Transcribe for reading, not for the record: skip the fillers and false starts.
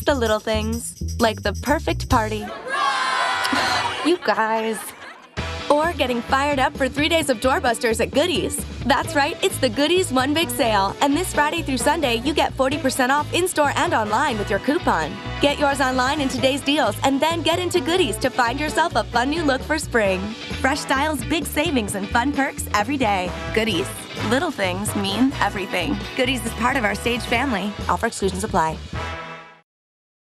the little things, like the perfect party. You guys. Or getting fired up for 3 days of doorbusters at Goodies. That's right, it's the Goodies One Big Sale, and this Friday through Sunday, you get 40% off in-store and online with your coupon. Get yours online in today's deals, and then get into Goodies to find yourself a fun new look for spring. Fresh styles, big savings, and fun perks every day. Goodies. Little things mean everything. Goodies is part of our Stage family. Offer exclusions apply.